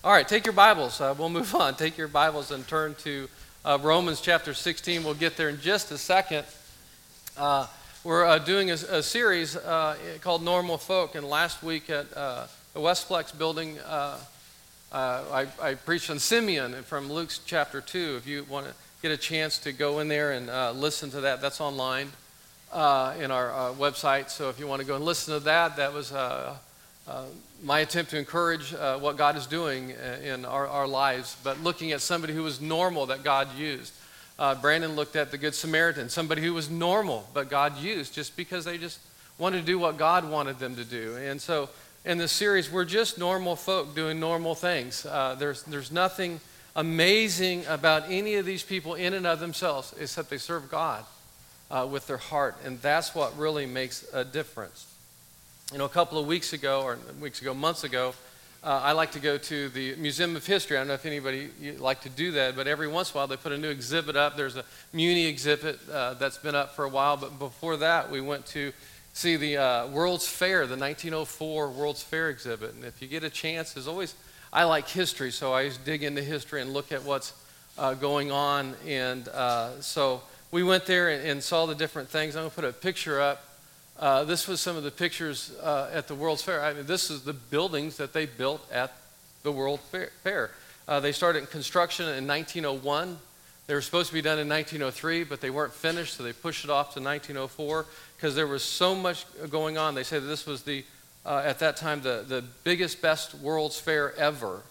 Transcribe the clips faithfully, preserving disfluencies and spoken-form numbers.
All right, take your Bibles. Uh, we'll move on. Take your Bibles and turn to uh, Romans chapter sixteen. We'll get there in just a second. Uh, we're uh, doing a, a series uh, called Normal Folk, and last week at uh, the Westplex building, uh, uh, I, I preached on Simeon from Luke chapter two. If you want to get a chance to go in there and uh, listen to that, that's online uh, in our uh, website. So if you want to go and listen to that, that was uh, uh, my attempt to encourage uh, what God is doing in our, our lives, but looking at somebody who was normal that God used. Uh, Brandon looked at the Good Samaritan, somebody who was normal, but God used just because they just wanted to do what God wanted them to do. And so in this series, we're just normal folk doing normal things. Uh, there's, there's nothing amazing about any of these people in and of themselves except they serve God uh, with their heart, and that's what really makes a difference. You know, a couple of weeks ago, or weeks ago, months ago, uh, I like to go to the Museum of History. I don't know if anybody you like to do that, but every once in a while they put a new exhibit up. There's a Muni exhibit uh, that's been up for a while, but before that we went to see the uh, World's Fair, the nineteen oh four World's Fair exhibit. And if you get a chance, there's always, I like history, so I always dig into history and look at what's uh, going on. And uh, so we went there and, and saw the different things. I'm going to put a picture up. Uh, this was some of the pictures uh, at the World's Fair. I mean, this is the buildings that they built at the World Fair. Uh, they started construction in nineteen oh one. They were supposed to be done in nineteen oh three, but they weren't finished, so they pushed it off to nineteen oh four because there was so much going on. They say that this was the, uh, at that time, the, the biggest, best World's Fair ever.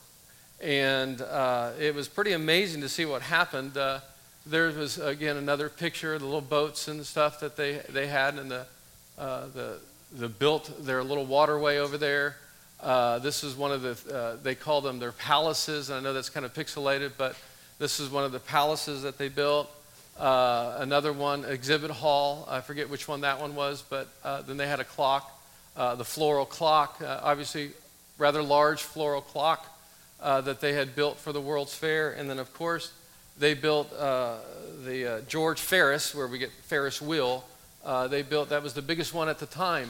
And uh, it was pretty amazing to see what happened. Uh, there was, again, another picture of the little boats and stuff that they, they had in the Uh, the the built their little waterway over there. Uh, this is one of the, uh, they call them their palaces, and I know that's kind of pixelated, but this is one of the palaces that they built. Uh, another one, exhibit hall, I forget which one that one was, but uh, then they had a clock, uh, the floral clock, uh, obviously rather large floral clock uh, that they had built for the World's Fair. And then of course they built uh, the uh, George Ferris, where we get Ferris wheel. Uh, they built, that was the biggest one at the time.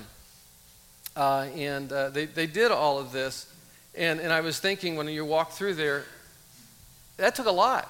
Uh, and uh, they, they did all of this. And, and I was thinking when you walk through there, that took a lot.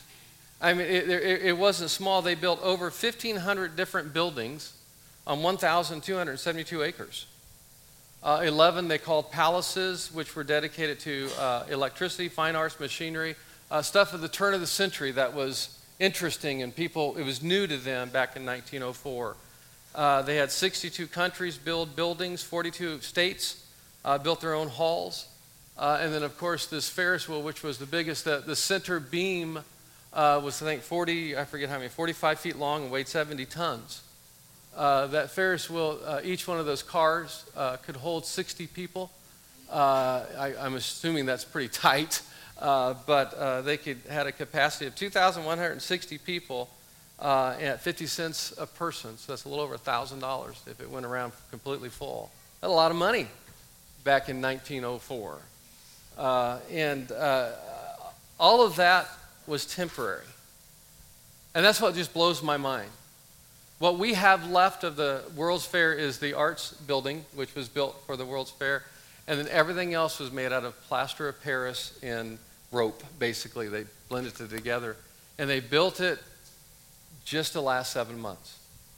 I mean, it, it, it wasn't small. They built over fifteen hundred different buildings on one thousand two hundred seventy-two acres. Uh, eleven they called palaces, which were dedicated to uh, electricity, fine arts, machinery, uh, stuff of the turn of the century that was interesting, and people, it was new to them back in nineteen oh four. Uh, they had sixty-two countries build buildings, forty-two states uh, built their own halls. Uh, and then, of course, this Ferris wheel, which was the biggest, the, the center beam uh, was, I think, forty, I forget how many, forty-five feet long and weighed seventy tons. Uh, that Ferris wheel, uh, each one of those cars uh, could hold sixty people. Uh, I, I'm assuming that's pretty tight, uh, but uh, they could had a capacity of two thousand one hundred sixty people. Uh, at fifty cents a person, so that's a little over one thousand dollars if it went around completely full. That's a lot of money back in nineteen oh four. Uh, and uh, all of that was temporary. And that's what just blows my mind. What we have left of the World's Fair is the Arts Building, which was built for the World's Fair, and then everything else was made out of plaster of Paris and rope, basically. They blended it together. And they built it just to last seven months.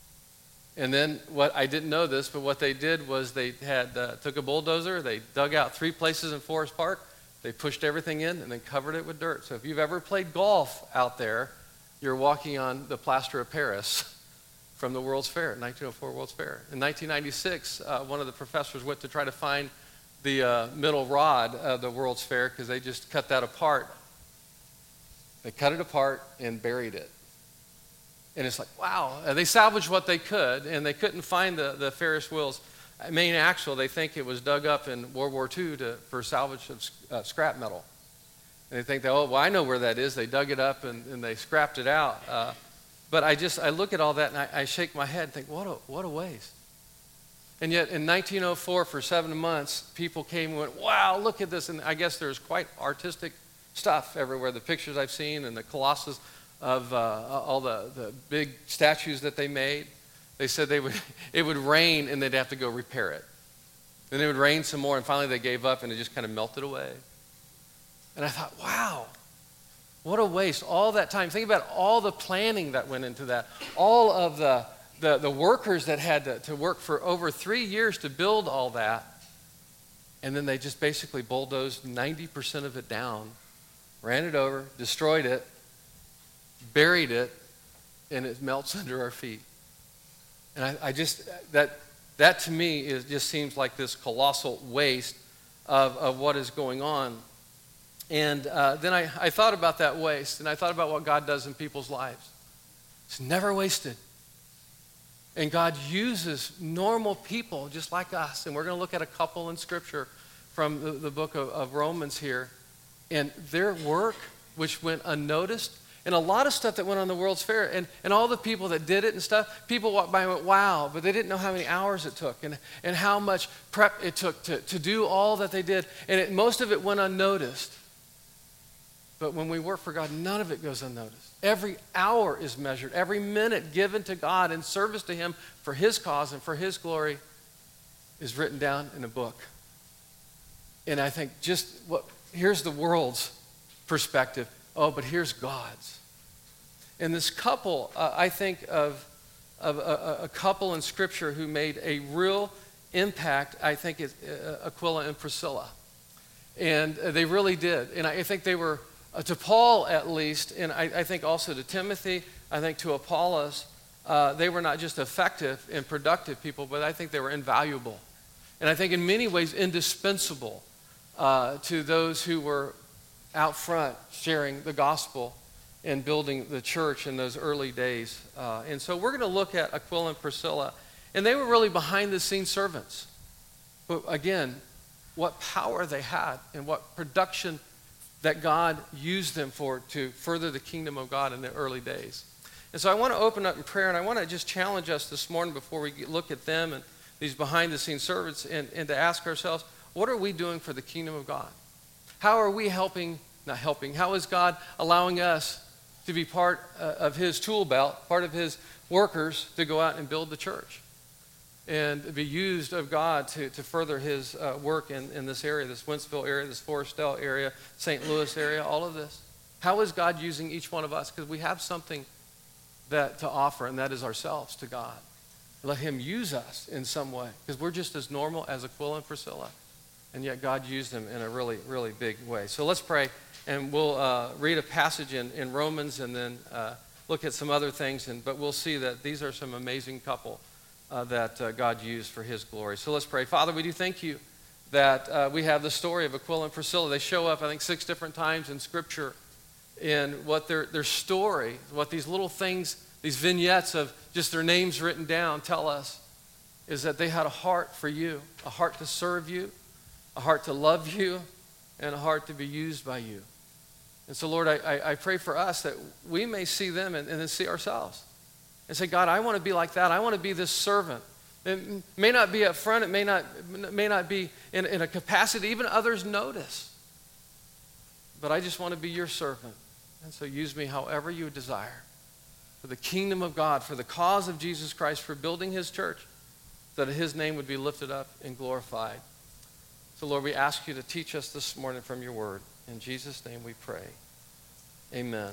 And then what, I didn't know this, but what they did was they had uh, took a bulldozer, they dug out three places in Forest Park, they pushed everything in and then covered it with dirt. So if you've ever played golf out there, you're walking on the plaster of Paris from the World's Fair, nineteen oh four World's Fair. In nineteen ninety-six, uh, one of the professors went to try to find the uh, middle rod of the World's Fair because they just cut that apart. They cut it apart and buried it. And it's like, wow. Uh, they salvaged what they could, and they couldn't find the, the Ferris wheel's main axle. They think it was dug up in World War Two to, for salvage of uh, scrap metal. And they think, that, oh, well, I know where that is. They dug it up, and, and they scrapped it out. Uh, but I just, I look at all that, and I, I shake my head and think, what a, what a waste. And yet in nineteen oh four, for seven months, people came and went, wow, look at this. And I guess there's quite artistic stuff everywhere. The pictures I've seen and the Colossus of uh, all the, the big statues that they made. They said they would it would rain and they'd have to go repair it. Then it would rain some more, and finally they gave up and it just kind of melted away. And I thought, wow, what a waste, all that time. Think about all the planning that went into that, all of the, the, the workers that had to, to work for over three years to build all that. And then they just basically bulldozed ninety percent of it down, ran it over, destroyed it, buried it, and it melts under our feet. And I, I just, that, that to me is, just seems like this colossal waste of, of what is going on. And uh, then I, I thought about that waste, and I thought about what God does in people's lives. It's never wasted. And God uses normal people just like us. And we're going to look at a couple in Scripture from the, the book of, of Romans here. And their work, which went unnoticed, and a lot of stuff that went on the World's Fair, and, and all the people that did it and stuff, people walked by and went, wow, but they didn't know how many hours it took and, and how much prep it took to, to do all that they did. And it, most of it went unnoticed. But when we work for God, none of it goes unnoticed. Every hour is measured. Every minute given to God in service to Him for His cause and for His glory is written down in a book. And I think just what, here's the world's perspective. Oh, but here's God's. And this couple, uh, I think of, of a, a couple in Scripture who made a real impact, I think it's uh, Aquila and Priscilla. And uh, they really did. And I, I think they were, uh, to Paul at least, and I, I think also to Timothy, I think to Apollos, uh, they were not just effective and productive people, but I think they were invaluable. And I think in many ways indispensable uh, to those who were out front sharing the gospel and building the church in those early days. Uh, and so we're going to look at Aquila and Priscilla. And they were really behind-the-scenes servants. But again, what power they had and what production that God used them for to further the kingdom of God in the early days. And so I want to open up in prayer, and I want to just challenge us this morning before we look at them and these behind-the-scenes servants, and, and to ask ourselves, what are we doing for the kingdom of God? How are we helping, not helping, how is God allowing us to be part uh, of His tool belt, part of His workers to go out and build the church and be used of God to, to further His uh, work in, in this area, this Wentzville area, this Forestville area, Saint Louis area, all of this? How is God using each one of us? Because we have something that to offer, and that is ourselves to God. Let Him use us in some way, because we're just as normal as Aquila and Priscilla. And yet God used them in a really, really big way. So let's pray, and we'll uh, read a passage in, in Romans and then uh, look at some other things. And, but we'll see that these are some amazing couple uh, that uh, God used for His glory. So let's pray. Father, we do thank You that uh, we have the story of Aquila and Priscilla. They show up, I think, six different times in Scripture in what their, their story, what these little things, these vignettes of just their names written down tell us, is that they had a heart for You, a heart to serve You, a heart to love You, and a heart to be used by You. And so, Lord, I, I, I pray for us that we may see them and, and then see ourselves. And say, God, I want to be like that. I want to be this servant. It may not be up front. It may not, may not be in, in a capacity even others notice. But I just want to be Your servant. And so use me however You desire. For the kingdom of God, for the cause of Jesus Christ, for building His church, that His name would be lifted up and glorified. So, Lord, we ask You to teach us this morning from Your word. In Jesus' name we pray. Amen.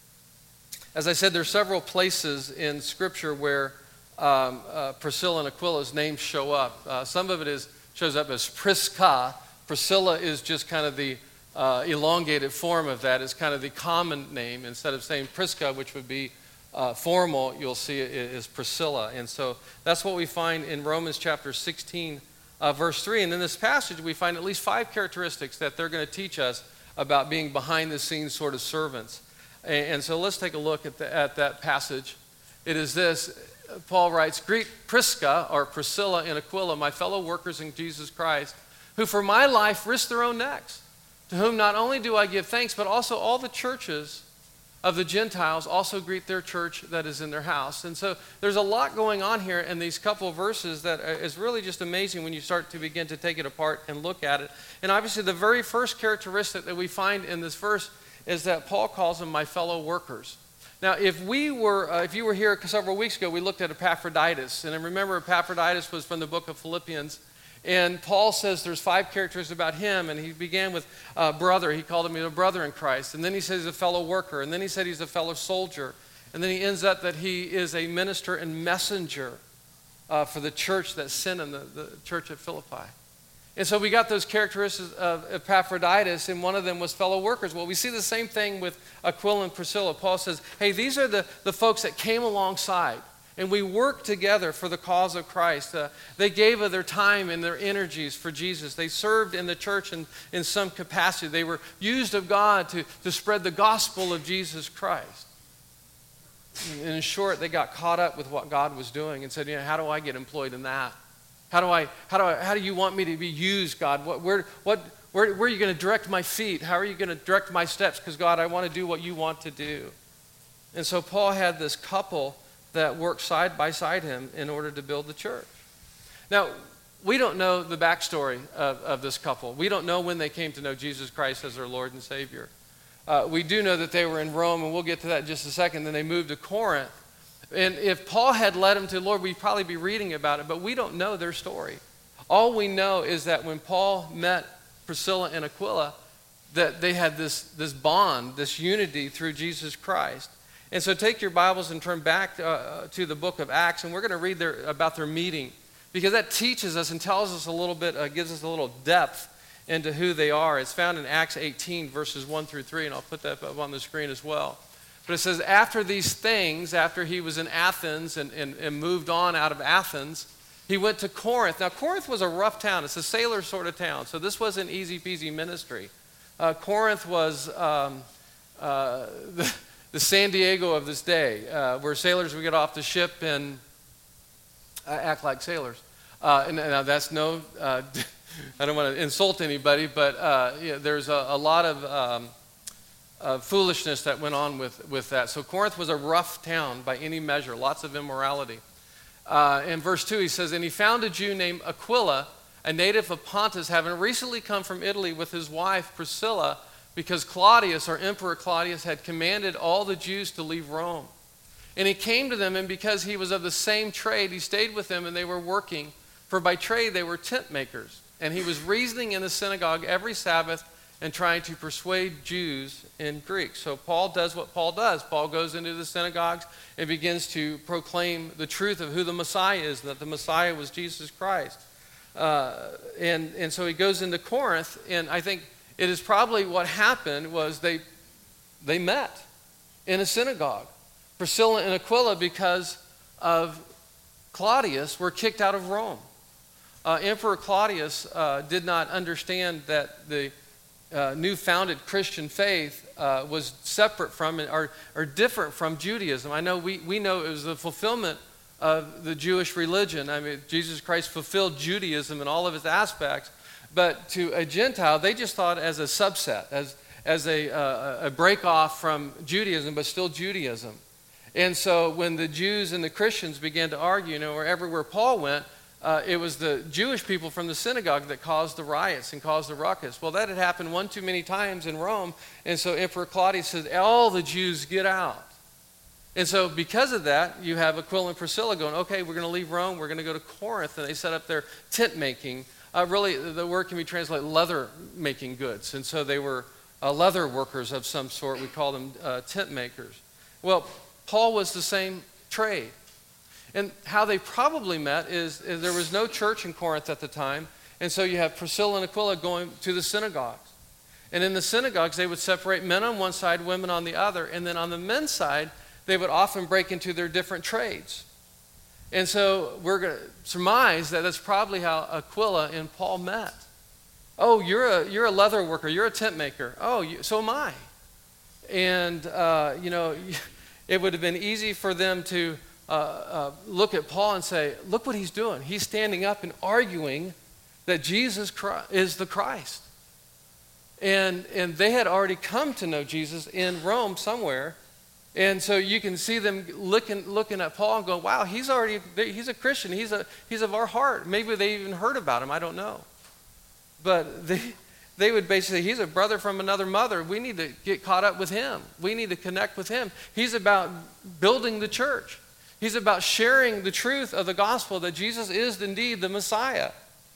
As I said, there are several places in Scripture where um, uh, Priscilla and Aquila's names show up. Uh, some of it is shows up as Prisca. Priscilla is just kind of the uh, elongated form of that. It's kind of the common name. Instead of saying Prisca, which would be uh, formal, you'll see it is Priscilla. And so that's what we find in Romans chapter sixteen, Uh, verse three. And in this passage, we find at least five characteristics that they're going to teach us about being behind-the-scenes sort of servants. And, and so let's take a look at, the, at that passage. It is this. Paul writes, "Greet Prisca," or Priscilla, and Aquila, my fellow workers in Jesus Christ, who for my life risked their own necks, to whom not only do I give thanks, but also all the churches of the Gentiles also greet their church that is in their house. And so there's a lot going on here in these couple of verses that is really just amazing when you start to begin to take it apart and look at it. And obviously the very first characteristic that we find in this verse is that Paul calls them my fellow workers. Now, if we were, uh, if you were here several weeks ago, we looked at Epaphroditus. And I remember Epaphroditus was from the book of Philippians. And Paul says there's five characters about him, and he began with uh, brother. He called him a brother in Christ. And then he says he's a fellow worker. And then he said he's a fellow soldier. And then he ends up that he is a minister and messenger uh, for the church that sent him, the, the church at Philippi. And so we got those characteristics of Epaphroditus, and one of them was fellow workers. Well, we see the same thing with Aquila and Priscilla. Paul says, hey, these are the, the folks that came alongside, and we worked together for the cause of Christ. Uh, they gave of their time and their energies for Jesus. They served in the church in, in some capacity. They were used of God to, to spread the gospel of Jesus Christ. And in short, they got caught up with what God was doing and said, you know, how do I get employed in that? How do I, how do I, how do you want me to be used, God? What, where, what, where, where are you going to direct my feet? How are you going to direct my steps? Because God, I want to do what you want to do. And so Paul had this couple that worked side by side him in order to build the church. Now, we don't know the backstory of, of this couple. We don't know when they came to know Jesus Christ as their Lord and Savior. Uh, we do know that they were in Rome, and we'll get to that in just a second. Then they moved to Corinth. And if Paul had led them to the Lord, we'd probably be reading about it, but we don't know their story. All we know is that when Paul met Priscilla and Aquila, that they had this, this bond, this unity through Jesus Christ. And so take your Bibles and turn back uh, to the book of Acts, and we're going to read their, about their meeting, because that teaches us and tells us a little bit, uh, gives us a little depth into who they are. It's found in Acts eighteen, verses one through three, and I'll put that up on the screen as well. But it says, after these things, after he was in Athens and, and, and moved on out of Athens, he went to Corinth. Now, Corinth was a rough town. It's a sailor sort of town, so this wasn't easy-peasy ministry. Uh, Corinth was um, uh, the, the San Diego of this day, uh, where sailors would get off the ship and uh, act like sailors. Uh, and now that's no, uh, I don't want to insult anybody, but uh, yeah, there's a, a lot of... Um, Uh, foolishness that went on with, with that. So Corinth was a rough town by any measure, lots of immorality. Uh, in verse two, he says, and he found a Jew named Aquila, a native of Pontus, having recently come from Italy with his wife Priscilla, because Claudius, or Emperor Claudius, had commanded all the Jews to leave Rome. And he came to them, and because he was of the same trade, he stayed with them, and they were working. For by trade they were tent makers. And he was reasoning in the synagogue every Sabbath and trying to persuade Jews in Greek. So Paul does what Paul does. Paul goes into the synagogues and begins to proclaim the truth of who the Messiah is, that the Messiah was Jesus Christ. Uh, and, and so he goes into Corinth, and I think it is probably what happened was they, they met in a synagogue. Priscilla and Aquila, because of Claudius, were kicked out of Rome. Uh, Emperor Claudius uh, did not understand that the Uh, new founded Christian faith uh, was separate from or, or different from Judaism. I know we, we know it was the fulfillment of the Jewish religion. I mean, Jesus Christ fulfilled Judaism in all of its aspects, but to a Gentile, they just thought as a subset, as, as a, uh, a break off from Judaism, but still Judaism. And so when the Jews and the Christians began to argue, you know, or everywhere Paul went, Uh, it was the Jewish people from the synagogue that caused the riots and caused the ruckus. Well, that had happened one too many times in Rome, and so Emperor Claudius said, all the Jews get out. And so because of that, you have Aquila and Priscilla going, okay, we're going to leave Rome, we're going to go to Corinth, and they set up their tent making. Uh, really, the word can be translated leather making goods, and so they were uh, leather workers of some sort. We call them uh, tent makers. Well, Paul was the same trade. And how they probably met is, is there was no church in Corinth at the time, and so you have Priscilla and Aquila going to the synagogues. And in the synagogues, they would separate men on one side, women on the other, and then on the men's side, they would often break into their different trades. And so we're going to surmise that that's probably how Aquila and Paul met. Oh, you're a, you're a leather worker, you're a tent maker. Oh, you, so am I. And, uh, you know, it would have been easy for them to Uh, uh, look at Paul and say, look what he's doing. He's standing up and arguing that Jesus Christ is the Christ. And, and they had already come to know Jesus in Rome somewhere. And so you can see them looking, looking at Paul and going, wow, he's already, he's a Christian. He's, a, he's of our heart. Maybe they even heard about him. I don't know. But they, they would basically say, he's a brother from another mother. We need to get caught up with him. We need to connect with him. He's about building the church. He's about sharing the truth of the gospel that Jesus is indeed the Messiah.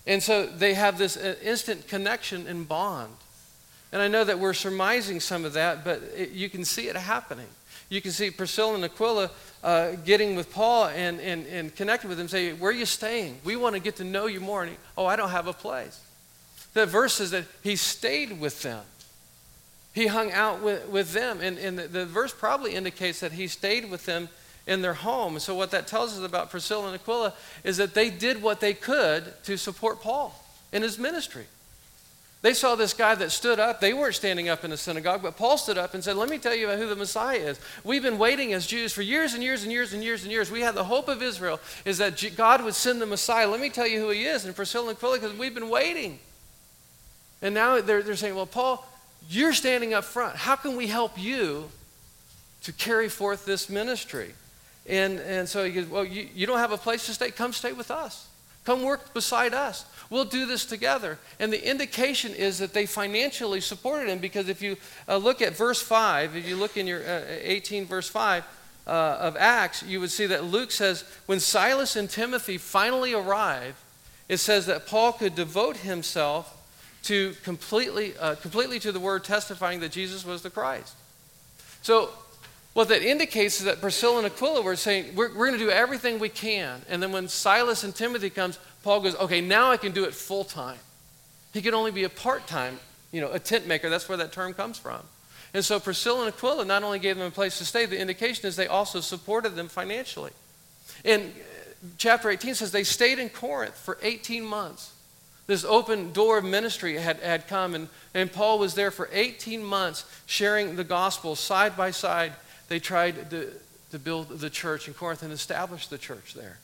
And so they have this uh, instant connection and bond. And I know that we're surmising some of that, but it, you can see it happening. You can see Priscilla and Aquila uh, getting with Paul and, and, and connecting with him, say, where are you staying? We want to get to know you more. And he, oh, I don't have a place. The verse says that he stayed with them. He hung out with, with them. And, and the, the verse probably indicates that he stayed with them in their home. And so what that tells us about Priscilla and Aquila is that they did what they could to support Paul in his ministry. They saw this guy that stood up. They weren't standing up in the synagogue, but Paul stood up and said, let me tell you about who the Messiah is. We've been waiting as Jews for years and years and years and years and years. We had the hope of Israel is that God would send the Messiah. Let me tell you who he is. And Priscilla and Aquila, because we've been waiting. And now they're, they're saying, well, Paul, you're standing up front. How can we help you to carry forth this ministry? And, and so he goes, well, you, you don't have a place to stay? Come stay with us. Come work beside us. We'll do this together. And the indication is that they financially supported him, because if you uh, look at verse five, if you look in your uh, eighteen verse five uh, of Acts, you would see that Luke says, when Silas and Timothy finally arrived, it says that Paul could devote himself to completely, uh, completely to the word, testifying that Jesus was the Christ. So what that indicates is that Priscilla and Aquila were saying, we're, we're going to do everything we can. And then when Silas and Timothy comes, Paul goes, okay, now I can do it full time. He could only be a part-time, you know, a tent maker. That's where that term comes from. And so Priscilla and Aquila not only gave them a place to stay, the indication is they also supported them financially. And chapter eighteen says they stayed in Corinth for eighteen months. This open door of ministry had, had come, and, and Paul was there for eighteen months sharing the gospel side by side. They tried to, to build the church in Corinth and establish the church there.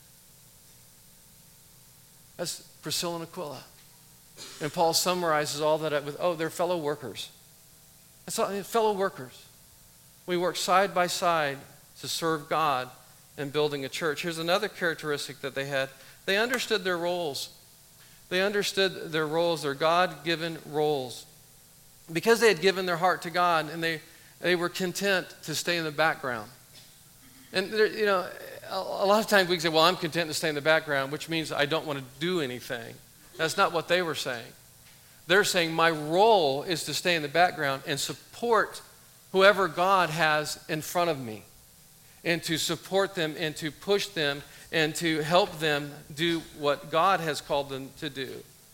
That's Priscilla and Aquila. And Paul summarizes all that with, oh, they're fellow workers. That's all, fellow workers. We work side by side to serve God and building a church. Here's another characteristic that they had. They understood their roles. They understood their roles, their God-given roles. Because they had given their heart to God, and they, they were content to stay in the background. And, there, you know, a, a lot of times we can say, well, I'm content to stay in the background, which means I don't want to do anything. That's not what they were saying. They're saying my role is to stay in the background and support whoever God has in front of me, and to support them and to push them and to help them do what God has called them to do.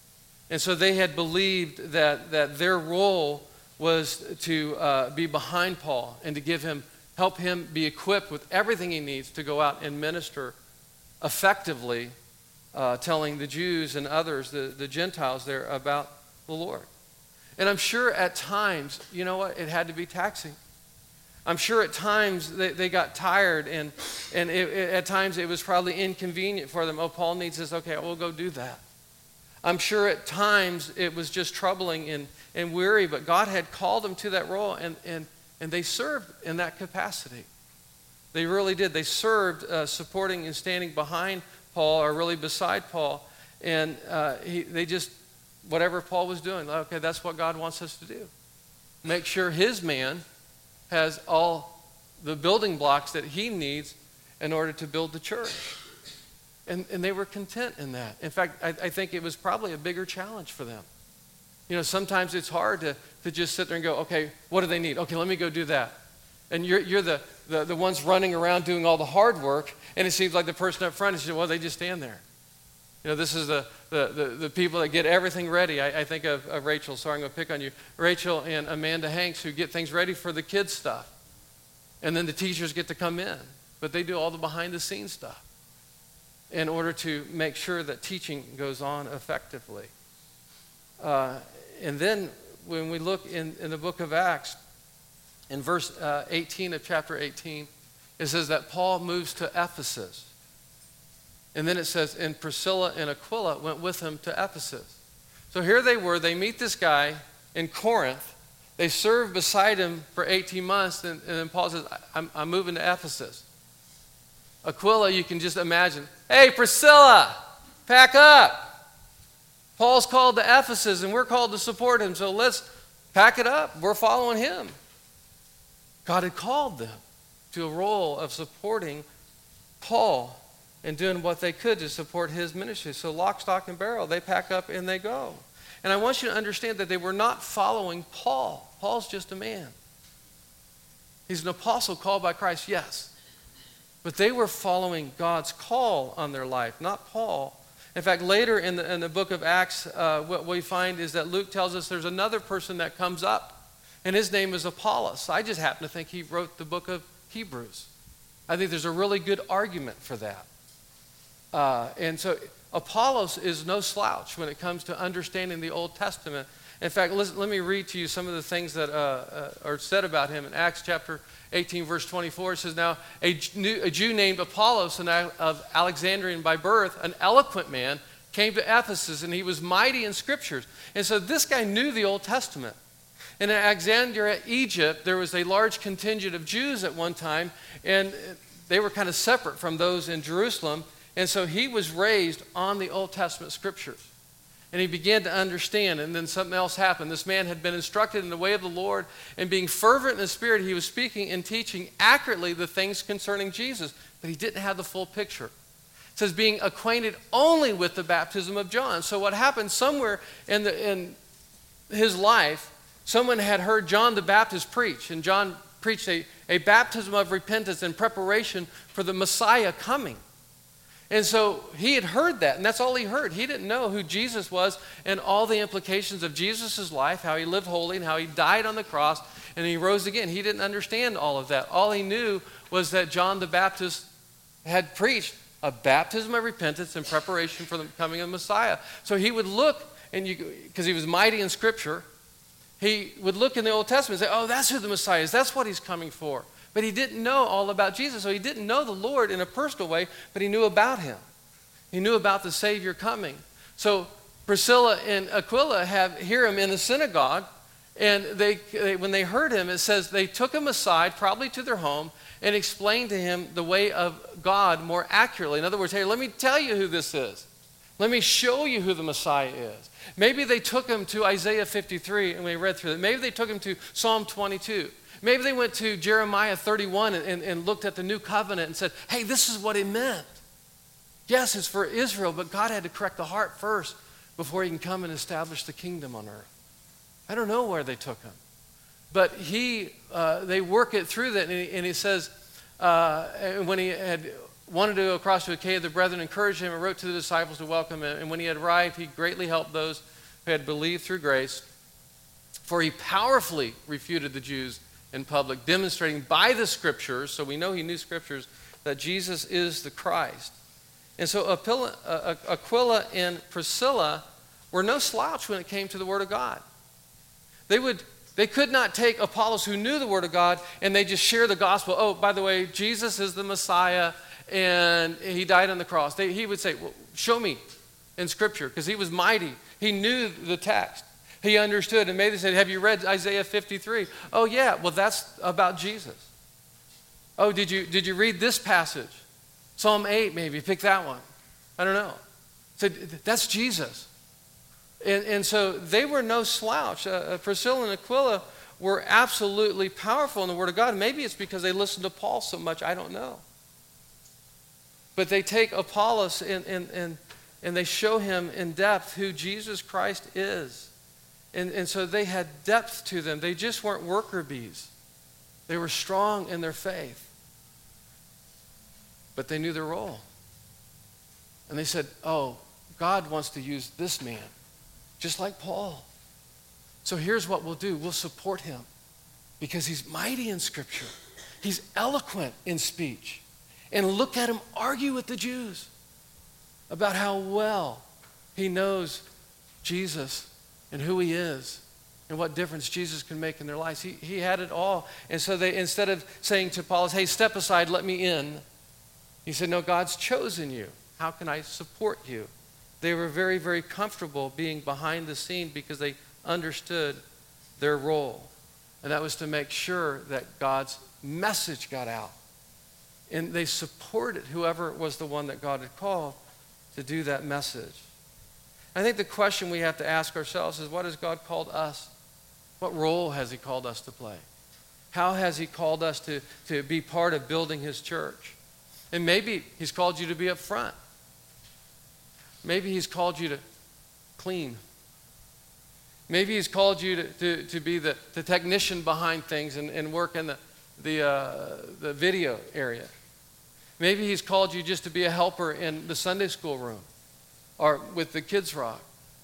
And so they had believed that, that their role was to uh, be behind Paul and to give him, help him be equipped with everything he needs to go out and minister effectively, uh, telling the Jews and others, the, the Gentiles there, about the Lord. And I'm sure at times, you know what, it had to be taxing. I'm sure at times they, they got tired, and, and it, it, at times it was probably inconvenient for them. Oh, Paul needs this. Okay, we'll go do that. I'm sure at times it was just troubling and, and weary, but God had called them to that role, and, and, and they served in that capacity. They really did. They served uh, supporting and standing behind Paul, or really beside Paul, and uh, he, they just, whatever Paul was doing, okay, that's what God wants us to do. Make sure his man has all the building blocks that he needs in order to build the church. And, and they were content in that. In fact, I, I think it was probably a bigger challenge for them. You know, sometimes it's hard to, to just sit there and go, okay, what do they need? Okay, let me go do that. And you're, you're the, the, the ones running around doing all the hard work, and it seems like the person up front is, well, they just stand there. You know, this is the, the, the, the people that get everything ready. I, I think of, of Rachel, sorry I'm going to pick on you. Rachel and Amanda Hanks, who get things ready for the kids' stuff. And then the teachers get to come in. But they do all the behind-the-scenes stuff in order to make sure that teaching goes on effectively. Uh, and then when we look in, in the book of Acts, in verse uh, eighteen of chapter eighteen, it says that Paul moves to Ephesus. And then it says, and Priscilla and Aquila went with him to Ephesus. So here they were. They meet this guy in Corinth. They serve beside him for eighteen months. And, and then Paul says, I'm, I'm moving to Ephesus. Aquila, you can just imagine, hey, Priscilla, pack up. Paul's called to Ephesus, and we're called to support him. So let's pack it up. We're following him. God had called them to a role of supporting Paul and doing what they could to support his ministry. So lock, stock, and barrel, they pack up and they go. And I want you to understand that they were not following Paul. Paul's just a man. He's an apostle called by Christ, yes. But they were following God's call on their life, not Paul. In fact, later in the, in the book of Acts, uh, what we find is that Luke tells us there's another person that comes up, and his name is Apollos. I just happen to think he wrote the book of Hebrews. I think there's a really good argument for that. Uh, and so Apollos is no slouch when it comes to understanding the Old Testament. In fact, listen, let me read to you some of the things that uh, uh, are said about him in Acts chapter eighteen, verse twenty-four. It says, now a Jew, a Jew named Apollos of Alexandrian by birth, an eloquent man, came to Ephesus, and he was mighty in scriptures. And so this guy knew the Old Testament. And in Alexandria, Egypt, there was a large contingent of Jews at one time, and they were kind of separate from those in Jerusalem. And so he was raised on the Old Testament scriptures. And he began to understand, and then something else happened. This man had been instructed in the way of the Lord, and being fervent in the Spirit, he was speaking and teaching accurately the things concerning Jesus, but he didn't have the full picture. It says, being acquainted only with the baptism of John. So what happened somewhere in, the, in his life, someone had heard John the Baptist preach, and John preached a, a baptism of repentance in preparation for the Messiah coming. And so he had heard that, and that's all he heard. He didn't know who Jesus was and all the implications of Jesus' life, how he lived holy and how he died on the cross and he rose again. He didn't understand all of that. All he knew was that John the Baptist had preached a baptism of repentance in preparation for the coming of the Messiah. So he would look, and because he was mighty in Scripture, he would look in the Old Testament and say, oh, that's who the Messiah is. That's what he's coming for. But he didn't know all about Jesus. So he didn't know the Lord in a personal way, but he knew about him. He knew about the Savior coming. So Priscilla and Aquila have hear him in the synagogue, and they, they when they heard him, it says they took him aside, probably to their home, and explained to him the way of God more accurately. In other words, hey, let me tell you who this is. Let me show you who the Messiah is. Maybe they took him to Isaiah fifty-three, and we read through it. Maybe they took him to Psalm twenty-two. Maybe they went to Jeremiah thirty-one and, and, and looked at the new covenant and said, hey, this is what it meant. Yes, it's for Israel, but God had to correct the heart first before he can come and establish the kingdom on earth. I don't know where they took him. But he, uh, they work it through that, and he, and he says, uh, when he had wanted to go across to Achaia, the brethren encouraged him and wrote to the disciples to welcome him. And when he had arrived, he greatly helped those who had believed through grace, for he powerfully refuted the Jews in public, demonstrating by the scriptures, so we know he knew scriptures, that Jesus is the Christ. And so Aquila and Priscilla were no slouch when it came to the Word of God. They would, they could not take Apollos, who knew the Word of God, and they just share the gospel. Oh, by the way, Jesus is the Messiah, and he died on the cross. They, he would say, well, show me in Scripture, because he was mighty. He knew the text. He understood, and maybe they said, have you read Isaiah fifty-three? Oh, yeah, well, that's about Jesus. Oh, did you, did you read this passage? Psalm eight, maybe, pick that one. I don't know. So that's Jesus. And, and so they were no slouch. Uh, Priscilla and Aquila were absolutely powerful in the Word of God. Maybe it's because they listened to Paul so much, I don't know. But they take Apollos and, and, and, and they show him in depth who Jesus Christ is. And, and so they had depth to them. They just weren't worker bees. They were strong in their faith. But they knew their role. And they said, oh, God wants to use this man, just like Paul. So here's what we'll do. We'll support him because he's mighty in Scripture. He's eloquent in speech. And look at him argue with the Jews about how well he knows Jesus and who he is and what difference Jesus can make in their lives. He, he had it all. And so they, instead of saying to Paul, hey, step aside, let me in, he said, no, God's chosen you. How can I support you? They were very, very comfortable being behind the scene because they understood their role. And that was to make sure that God's message got out. And they supported whoever was the one that God had called to do that message. I think the question we have to ask ourselves is, what has God called us? What role has he called us to play? How has he called us to, to be part of building his church? And maybe he's called you to be up front. Maybe he's called you to clean. Maybe he's called you to, to, to be the, the technician behind things and, and work in the, the, uh, the video area. Maybe he's called you just to be a helper in the Sunday school room or with the Kids Rock.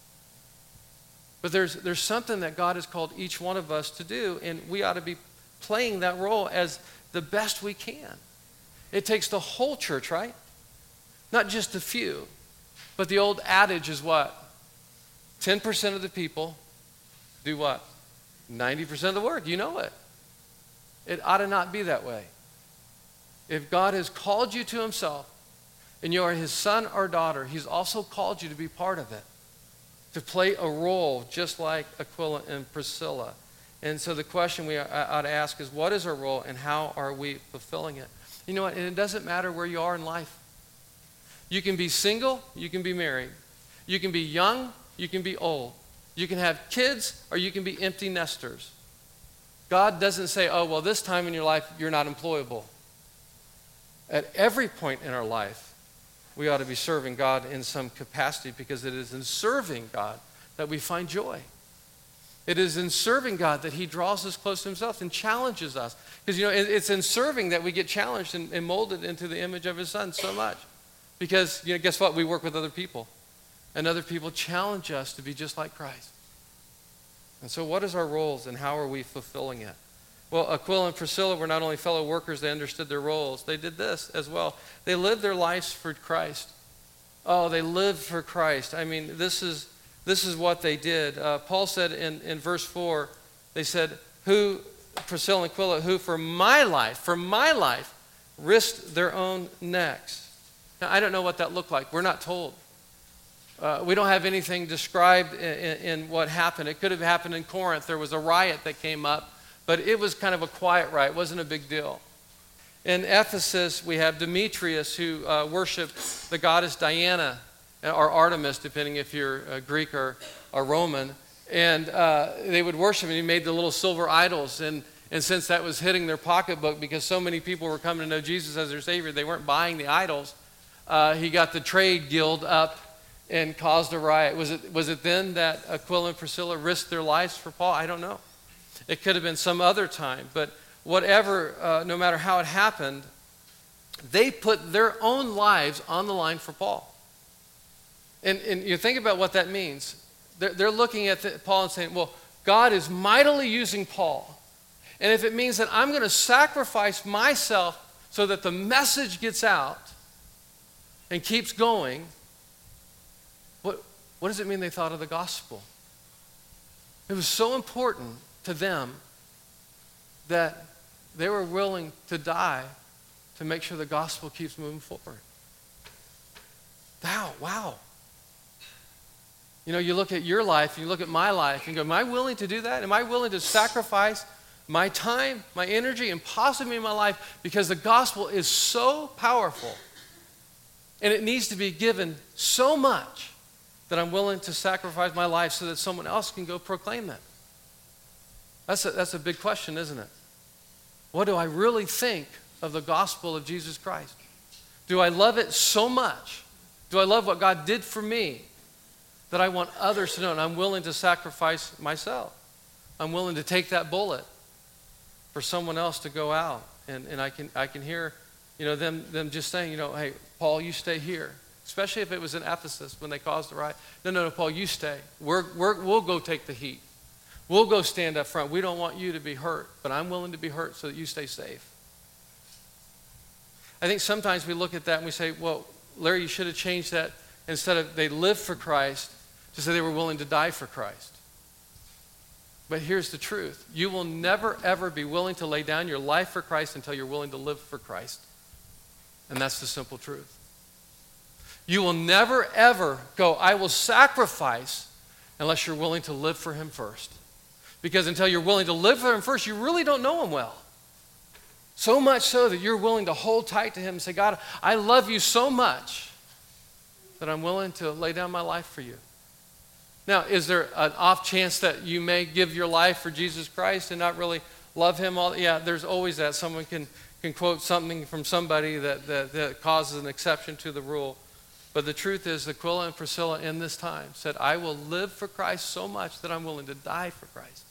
But there's, there's something that God has called each one of us to do, and we ought to be playing that role as the best we can. It takes the whole church, right? Not just a few. But the old adage is what? ten percent of the people do what? ninety percent of the work. You know it. It ought to not be that way. If God has called you to himself and you are his son or daughter, he's also called you to be part of it, to play a role just like Aquila and Priscilla. And so the question we ought to ask is, what is our role and how are we fulfilling it? You know what? And it doesn't matter where you are in life. You can be single, you can be married. You can be young, you can be old. You can have kids or you can be empty nesters. God doesn't say, oh, well, this time in your life, you're not employable. At every point in our life, we ought to be serving God in some capacity, because it is in serving God that we find joy. It is in serving God that he draws us close to himself and challenges us. Because, you know, it's in serving that we get challenged and, and molded into the image of his son so much. Because, you know, guess what? We work with other people. And other people challenge us to be just like Christ. And so what is our roles and how are we fulfilling it? Well, Aquila and Priscilla were not only fellow workers, they understood their roles. They did this as well. They lived their lives for Christ. Oh, they lived for Christ. I mean, this is this is what they did. Uh, Paul said in, in verse four, they said, who, Priscilla and Aquila, who for my life, for my life, risked their own necks. Now, I don't know what that looked like. We're not told. Uh, we don't have anything described in, in, in what happened. It could have happened in Corinth. There was a riot that came up, but it was kind of a quiet riot. It wasn't a big deal. In Ephesus, we have Demetrius, who uh, worshiped the goddess Diana, or Artemis, depending if you're a Greek or a Roman. And uh, they would worship, and he made the little silver idols. And, and since that was hitting their pocketbook, because so many people were coming to know Jesus as their Savior, they weren't buying the idols. Uh, he got the trade guild up and caused a riot. Was it, was it then that Aquila and Priscilla risked their lives for Paul? I don't know. It could have been some other time. But whatever, uh, no matter how it happened, they put their own lives on the line for Paul. And, and you think about what that means. They're, they're looking at the, Paul and saying, well, God is mightily using Paul. And if it means that I'm going to sacrifice myself so that the message gets out and keeps going, what, what does it mean they thought of the gospel? It was so important to them that they were willing to die to make sure the gospel keeps moving forward. Wow, wow. You know, you look at your life, you look at my life, and go, am I willing to do that? Am I willing to sacrifice my time, my energy, and possibly my life, because the gospel is so powerful and it needs to be given so much that I'm willing to sacrifice my life so that someone else can go proclaim it? That's a, that's a big question, isn't it? What do I really think of the gospel of Jesus Christ? Do I love it so much? Do I love what God did for me that I want others to know, and I'm willing to sacrifice myself? I'm willing to take that bullet for someone else to go out. And, and I can I can hear, you know, them them just saying, you know, hey, Paul, you stay here. Especially if it was in Ephesus when they caused the riot. No, no, no, Paul, you stay. We're, we're, we'll go take the heat. We'll go stand up front. We don't want you to be hurt, but I'm willing to be hurt so that you stay safe. I think sometimes we look at that and we say, well, Larry, you should have changed that. Instead of they lived for Christ, to say they were willing to die for Christ. But here's the truth. You will never, ever be willing to lay down your life for Christ until you're willing to live for Christ. And that's the simple truth. You will never, ever go, I will sacrifice, unless you're willing to live for him first. Because until you're willing to live for him first, you really don't know him well. So much so that you're willing to hold tight to him and say, God, I love you so much that I'm willing to lay down my life for you. Now, is there an off chance that you may give your life for Jesus Christ and not really love him all? Yeah, there's always that. Someone can can quote something from somebody that, that, that causes an exception to the rule. But the truth is, Aquila and Priscilla in this time said, I will live for Christ so much that I'm willing to die for Christ.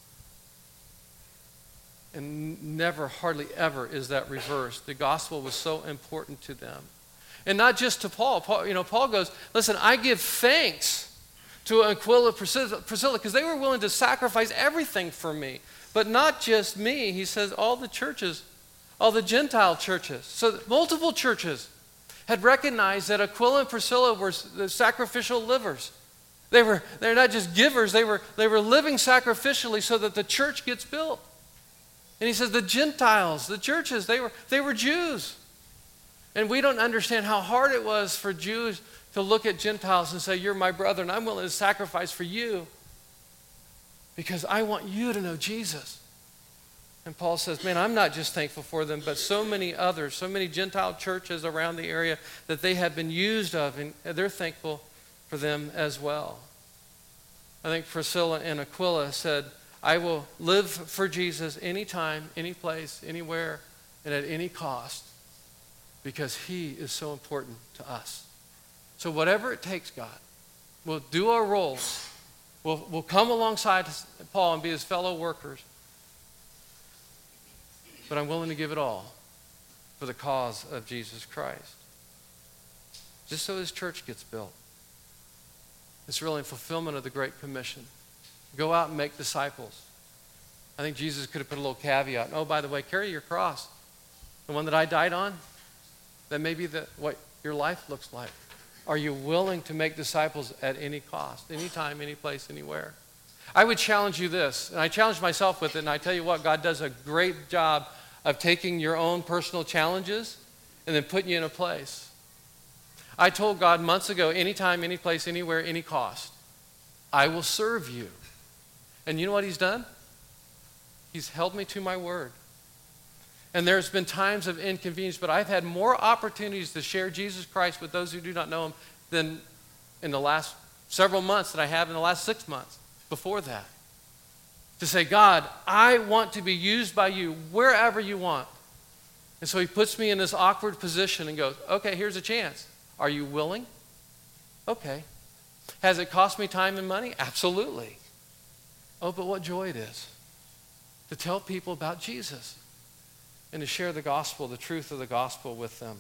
And never, hardly ever is that reversed. The gospel was so important to them. And not just to Paul. Paul, you know, Paul goes, listen, I give thanks to Aquila, Priscilla, because they were willing to sacrifice everything for me. But not just me. He says all the churches, all the Gentile churches. So multiple churches had recognized that Aquila and Priscilla were the sacrificial livers. They were, they're not just givers, they were, they were living sacrificially so that the church gets built. And he says the Gentiles, the churches, they were, they were Jews. And we don't understand how hard it was for Jews to look at Gentiles and say, you're my brother and I'm willing to sacrifice for you because I want you to know Jesus. And Paul says, man, I'm not just thankful for them, but so many others, so many Gentile churches around the area that they have been used of, and they're thankful for them as well. I think Priscilla and Aquila said, I will live for Jesus anytime, any place, anywhere, and at any cost, because he is so important to us. So whatever it takes, God, we'll do our roles. We'll, we'll come alongside Paul and be his fellow workers. But I'm willing to give it all for the cause of Jesus Christ. Just so his church gets built. It's really in fulfillment of the Great Commission. Go out and make disciples. I think Jesus could have put a little caveat. Oh, by the way, carry your cross. The one that I died on, that may be the, what your life looks like. Are you willing to make disciples at any cost, anytime, any place, anywhere? I would challenge you this, and I challenge myself with it, and I tell you what, God does a great job of taking your own personal challenges and then putting you in a place. I told God months ago, anytime, any place, anywhere, any cost, I will serve you. And you know what he's done? He's held me to my word. And there's been times of inconvenience, but I've had more opportunities to share Jesus Christ with those who do not know him than in the last several months that I have in the last six months before that. To say, God, I want to be used by you wherever you want. And so he puts me in this awkward position and goes, okay, here's a chance. Are you willing? Okay. Has it cost me time and money? Absolutely. Oh, but what joy it is to tell people about Jesus and to share the gospel, the truth of the gospel with them.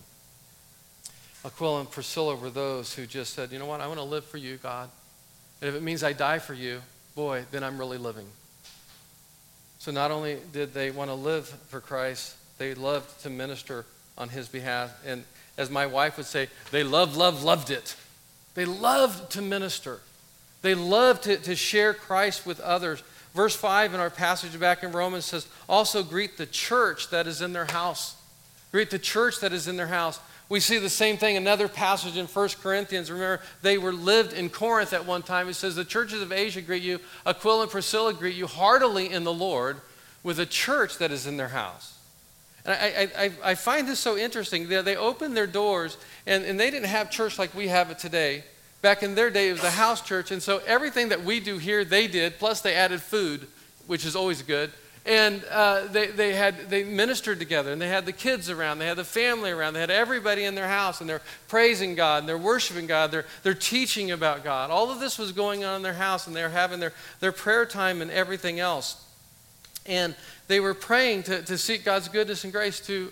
Aquila and Priscilla were those who just said, you know what, I want to live for you, God. And if it means I die for you, boy, then I'm really living. So not only did they want to live for Christ, they loved to minister on his behalf. And as my wife would say, they loved, loved, loved it. They loved to minister. They loved to, to share Christ with others. Verse five in our passage back in Romans says, also greet the church that is in their house. Greet the church that is in their house. We see the same thing, another passage in First Corinthians. Remember, they were lived in Corinth at one time. It says, the churches of Asia greet you. Aquila and Priscilla greet you heartily in the Lord with a church that is in their house. And I, I, I find this so interesting. They, they opened their doors, and, and they didn't have church like we have it today. Back in their day, it was a house church, and so everything that we do here, they did, plus they added food, which is always good. And uh, they, they had they ministered together, and they had the kids around, they had the family around, they had everybody in their house, and they're praising God, and they're worshiping God, they're, they're teaching about God. All of this was going on in their house, and they were having their, their prayer time and everything else. And they were praying to, to seek God's goodness and grace to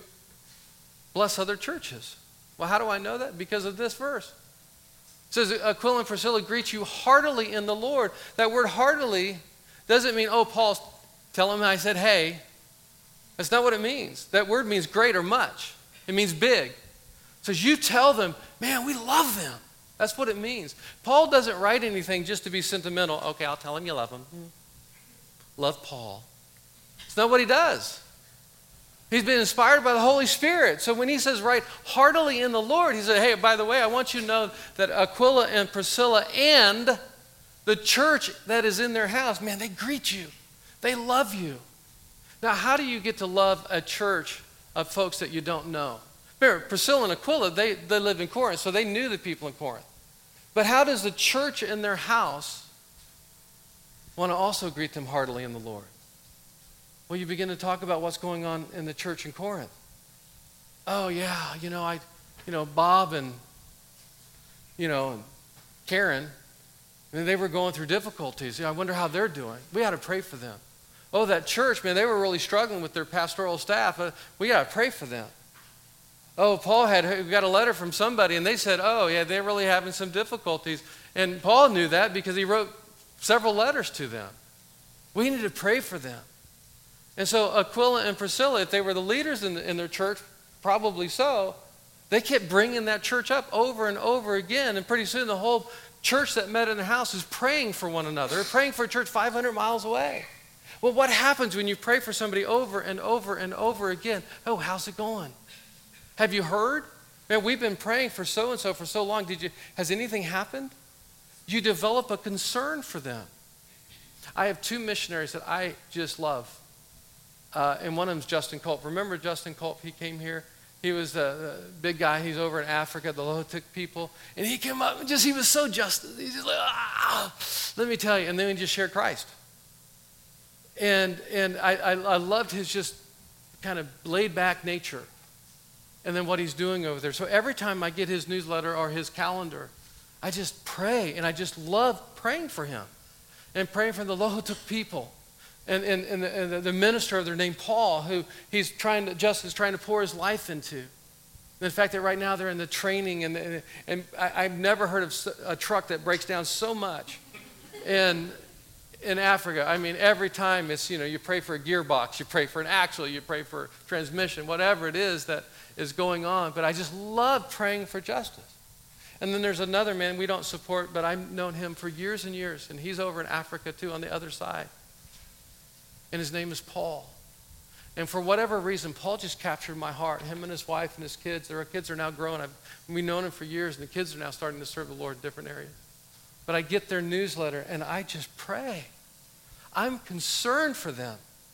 bless other churches. Well, how do I know that? Because of this verse. It says, Aquila and Priscilla greet you heartily in the Lord. That word heartily doesn't mean, oh, Paul, tell him I said, hey. That's not what it means. That word means great or much. It means big. It says, you tell them, man, we love them. That's what it means. Paul doesn't write anything just to be sentimental. Okay, I'll tell him you love him. Love Paul. It's not what he does. He's been inspired by the Holy Spirit. So when he says, right, heartily in the Lord, he said, hey, by the way, I want you to know that Aquila and Priscilla and the church that is in their house, man, they greet you. They love you. Now, how do you get to love a church of folks that you don't know? Remember, Priscilla and Aquila, they, they lived in Corinth, so they knew the people in Corinth. But how does the church in their house want to also greet them heartily in the Lord? Well, you begin to talk about what's going on in the church in Corinth. oh yeah, you know, I, you know, Bob and, you know, and Karen, and they were going through difficulties. You know, I wonder how they're doing. We ought to pray for them. Oh, that church, man, they were really struggling with their pastoral staff. Uh, we got to pray for them. Oh, Paul had got a letter from somebody, and they said, oh, yeah, they're really having some difficulties. And Paul knew that because he wrote several letters to them. We need to pray for them. And so Aquila and Priscilla, if they were the leaders in, the, in their church, probably so, they kept bringing that church up over and over again. And pretty soon the whole church that met in the house is praying for one another, praying for a church five hundred miles away. Well, what happens when you pray for somebody over and over and over again? Oh, how's it going? Have you heard? Man, we've been praying for so-and-so for so long. Did you? Has anything happened? You develop a concern for them. I have two missionaries that I just love. Uh, and one of them is Justin Culp. Remember Justin Culp? He came here. He was the, the big guy. He's over in Africa, the Lohotik people. And he came up and just, he was so just, he's just like, ah, let me tell you. And then he just shared Christ. And and I, I, I loved his just kind of laid back nature. And then what he's doing over there. So every time I get his newsletter or his calendar, I just pray. And I just love praying for him. And praying for the Lohotik people. And, and, and, the, and the minister of their name, Paul, who he's trying to, Justin's trying to pour his life into. And the fact that right now they're in the training, and, and, and I, I've never heard of a truck that breaks down so much in, in Africa. I mean, every time it's, you know, you pray for a gearbox, you pray for an axle, you pray for transmission, whatever it is that is going on. But I just love praying for justice. And then there's another man we don't support, but I've known him for years and years, and he's over in Africa too on the other side. And his name is Paul. And for whatever reason, Paul just captured my heart. Him and his wife and his kids, their kids are now grown. I've, we've known him for years, and the kids are now starting to serve the Lord in different areas. But I get their newsletter, and I just pray. I'm concerned for them.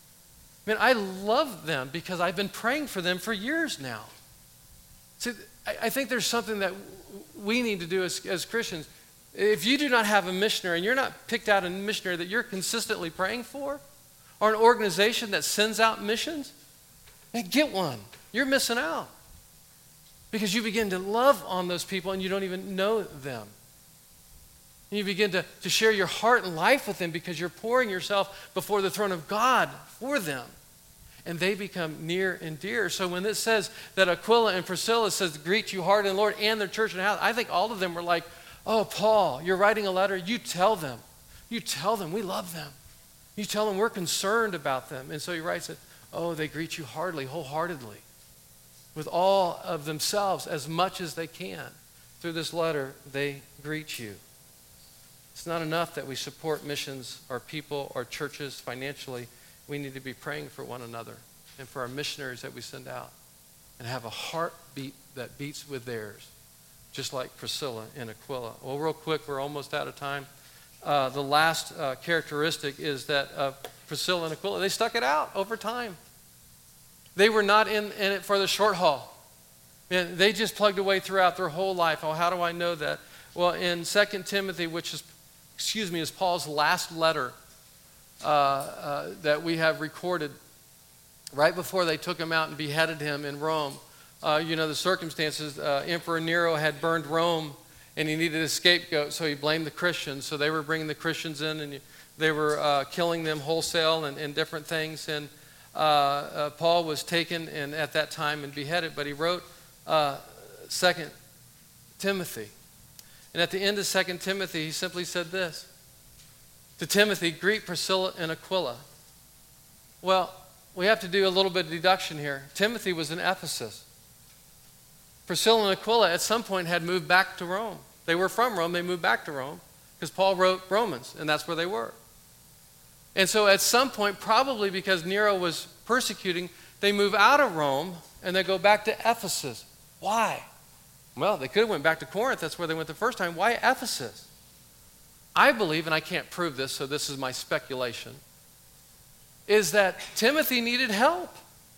I mean, I love them because I've been praying for them for years now. See, I, I think there's something that we need to do as, as Christians. If you do not have a missionary, and you're not picked out a missionary that you're consistently praying for, or an organization that sends out missions, man, get one. You're missing out. Because you begin to love on those people and you don't even know them. And you begin to, to share your heart and life with them because you're pouring yourself before the throne of God for them. And they become near and dear. So when it says that Aquila and Priscilla says, greet you heart and Lord and their church and house, I think all of them were like, oh, Paul, you're writing a letter. You tell them. You tell them we love them. You tell them we're concerned about them. And so he writes it, oh, they greet you heartily, wholeheartedly, with all of themselves as much as they can. Through this letter, they greet you. It's not enough that we support missions, our people, our churches financially. We need to be praying for one another and for our missionaries that we send out and have a heartbeat that beats with theirs, just like Priscilla and Aquila. Well, real quick, we're almost out of time. Uh, the last uh, characteristic is that uh, Priscilla and Aquila, they stuck it out over time. They were not in, in it for the short haul. And they just plugged away throughout their whole life. Oh, how do I know that? Well, in Second Timothy, which is, excuse me, is Paul's last letter uh, uh, that we have recorded, right before they took him out and beheaded him in Rome. Uh, you know, the circumstances, uh, Emperor Nero had burned Rome, and he needed a scapegoat, so he blamed the Christians. So they were bringing the Christians in, and they were uh, killing them wholesale and, and different things. And uh, uh, Paul was taken and at that time and beheaded, but he wrote uh, Second Timothy. And at the end of Second Timothy, he simply said this, to Timothy, greet Priscilla and Aquila. Well, we have to do a little bit of deduction here. Timothy was in Ephesus. Priscilla and Aquila at some point had moved back to Rome. They were from Rome. They moved back to Rome because Paul wrote Romans, and that's where they were. And so at some point, probably because Nero was persecuting, they move out of Rome and they go back to Ephesus. Why? Well, they could have went back to Corinth. That's where they went the first time. Why Ephesus? I believe, and I can't prove this, so this is my speculation, is that Timothy needed help.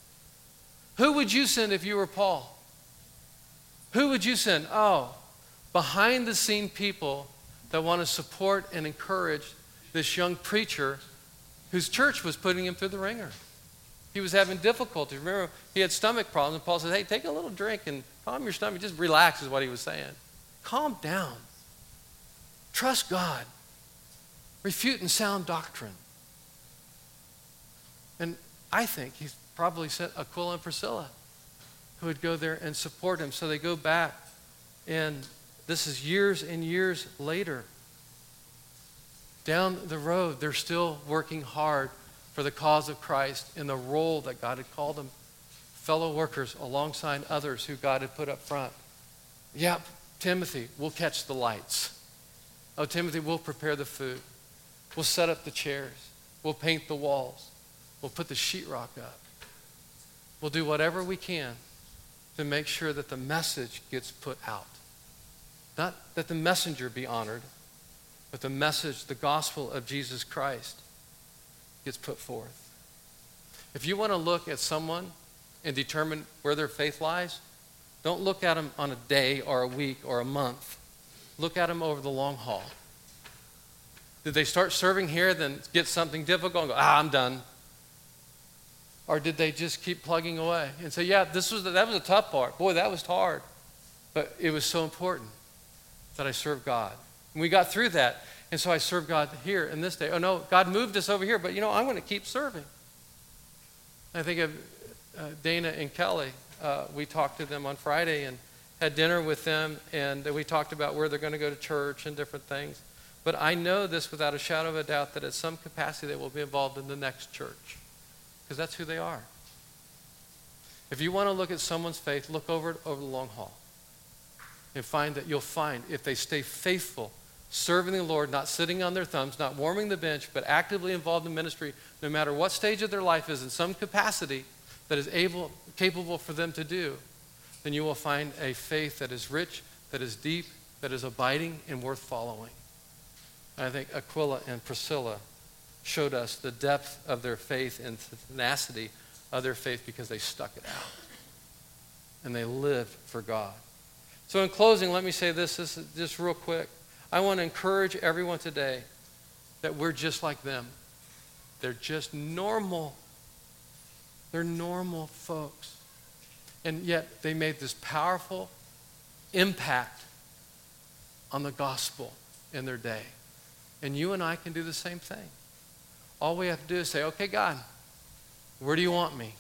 Who would you send if you were Paul? Who would you send? Oh, behind the scene people that want to support and encourage this young preacher whose church was putting him through the ringer. he was having difficulty. Remember, he had stomach problems, and Paul said, hey, take a little drink and calm your stomach. Just relax is what he was saying. Calm down. Trust God. Refuting sound doctrine. And I think he's probably sent Aquila and Priscilla who would go there and support him. So they go back, and this is years and years later. Down the road, they're still working hard for the cause of Christ in the role that God had called them. Fellow workers alongside others who God had put up front. Yeah, Timothy, we'll catch the lights. Oh, Timothy, we'll prepare the food. We'll set up the chairs. We'll paint the walls. We'll put the sheetrock up. We'll do whatever we can to make sure that the message gets put out. Not that the messenger be honored, but the message, the gospel of Jesus Christ gets put forth. If you want to look at someone and determine where their faith lies, don't look at them on a day or a week or a month. Look at them over the long haul. Did they start serving here, then get something difficult and go, ah, I'm done? Or did they just keep plugging away and say, yeah, this was that was a tough part. Boy, that was hard. But it was so important that I served God. And we got through that. And so I served God here in this day. Oh, no, God moved us over here, but, you know, I'm going to keep serving. I think of uh, Dana and Kelly. Uh, we talked to them on Friday and had dinner with them, and we talked about where they're going to go to church and different things. But I know this without a shadow of a doubt that at some capacity they will be involved in the next church, because that's who they are. If you want to look at someone's faith, look over it over the long haul and find that you'll find if they stay faithful, serving the Lord, not sitting on their thumbs, not warming the bench, but actively involved in ministry, no matter what stage of their life is in some capacity that is able, capable for them to do, then you will find a faith that is rich, that is deep, that is abiding and worth following. And I think Aquila and Priscilla showed us the depth of their faith and the tenacity of their faith because they stuck it out. And they lived for God. So in closing, let me say this, this is just real quick. I want to encourage everyone today that we're just like them. They're just normal. They're normal folks. And yet they made this powerful impact on the gospel in their day. And you and I can do the same thing. All we have to do is say, okay, God, where do you want me?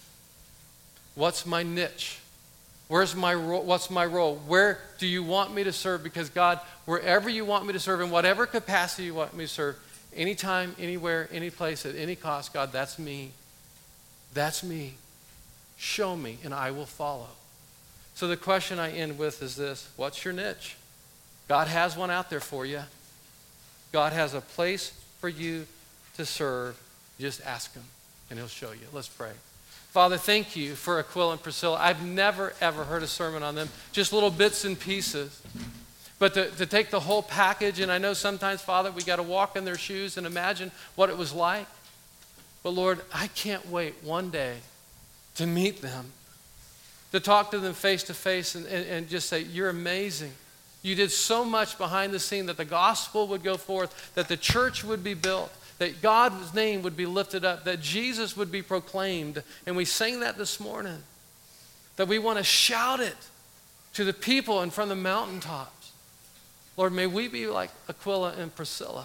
What's my niche? Where's my ro- what's my role? Where do you want me to serve? Because God, wherever you want me to serve, in whatever capacity you want me to serve, anytime, anywhere, any place, at any cost, God, that's me. That's me. Show me, and I will follow. So the question I end with is this: what's your niche? God has one out there for you. God has a place for you to serve. Just ask him, and he'll show you. Let's pray. Father, thank you for Aquila and Priscilla. I've never, ever heard a sermon on them, just little bits and pieces. But to, to take the whole package, and I know sometimes, Father, we got to walk in their shoes and imagine what it was like. But Lord, I can't wait one day to meet them, to talk to them face to face and, and, and just say, you're amazing. You did so much behind the scene that the gospel would go forth, that the church would be built, that God's name would be lifted up, that Jesus would be proclaimed. And we sang that this morning, that we want to shout it to the people and from the mountaintops. Lord, may we be like Aquila and Priscilla,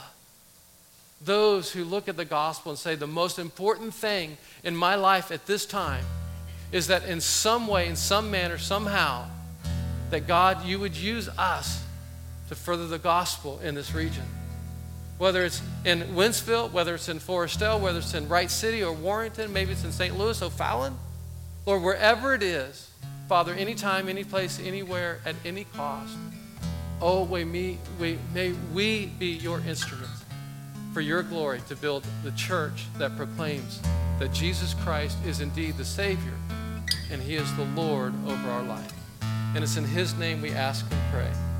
those who look at the gospel and say the most important thing in my life at this time is that in some way, in some manner, somehow, that God, you would use us to further the gospel in this region. Whether it's in Wentzville, whether it's in Forestell, whether it's in Wright City or Warrington, maybe it's in Saint Louis, O'Fallon. Lord, wherever it is, Father, anytime, any place, anywhere, at any cost, oh, may we, we, may we be your instruments for your glory to build the church that proclaims that Jesus Christ is indeed the Savior and he is the Lord over our life. And it's in his name we ask and pray.